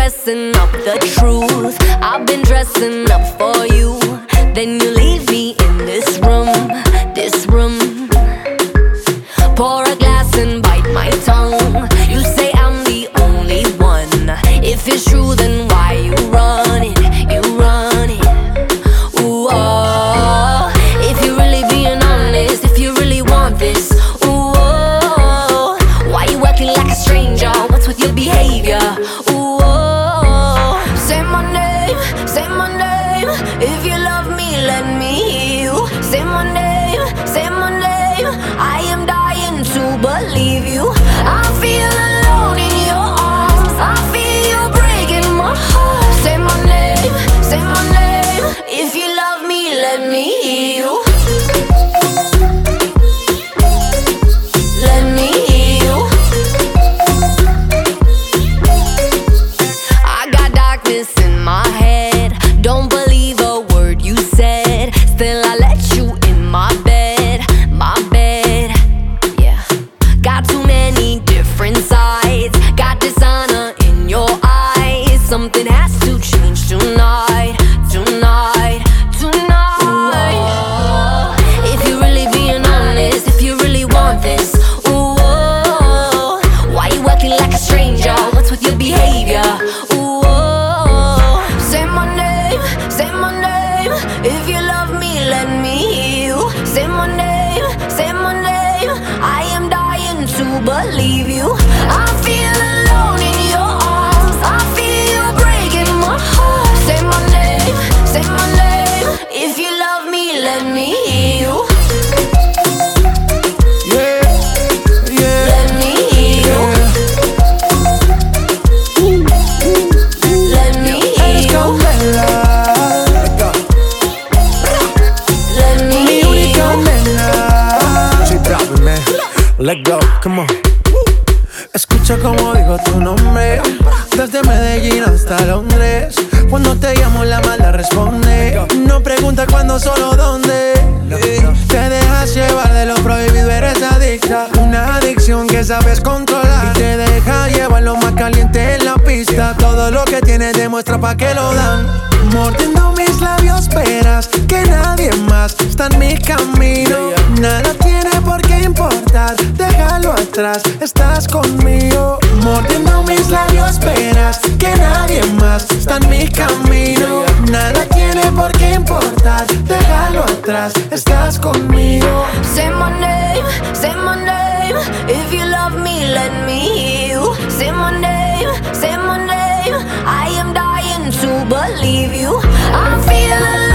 guessing up the truth. I've been dressing up for you. Then you leave me in this room, this room. Pour a glass and bite my tongue. You say I'm the only one. If it's true, then why you run it? You run it. Ooh, oh. If you're really being honest, if you really want this, ooh, oh. Why you acting like a stranger? What's with your behavior? Ooh, oh. Say my name, say my name. If you love me, let me hear you. Say my name, say my name. I am dying to believe you. I feel alone in your arms. I feel you breaking my heart. Say my name, say my name. If you love me, let me hear you. Let me hear you. I got darkness in my head. Don't believe a word you said. Still I let you in my bed, my bed. Yeah. Got too many different sides. Got dishonor in your eyes. Something has to change tonight, tonight, tonight. Ooh, if you're really being honest, if you really want this, ooh, oh, why you acting like a stranger? What's with your behavior? Ooh, oh, say my name, say my name. If you love me, let me hear you. Say my name, say my name. I am dying to believe you. I feel alone in your arms. I feel you breaking my heart. Say my name, say my name. If you love me, let me hear you. Yeah, yeah, Let me hear you. Let me hear you. Let me mi hear única you. nena. J Balvin, man. Let go, come on. Escucha como digo tu nombre, desde Medellín hasta Londres. Cuando te llamo la mala responde. No pregunta cuándo, solo dónde. Te dejas llevar de lo prohibido, eres adicta. Una adicción que sabes controlar. Y te deja llevar lo más caliente en la pista. Todo lo que tienes demuestra pa' que lo dan. Mordiendo mis labios esperas que nadie más está en mi camino. Nada tiene por qué importar, déjalo atrás, estás conmigo. Mordiendo mis labios esperas que nadie más está en mi camino. Nada tiene por qué importar, déjalo atrás, estás conmigo. Say my name, say my name. If you love me, let me hear you. Say my name, say my name. I am dying to believe you. I feel alive.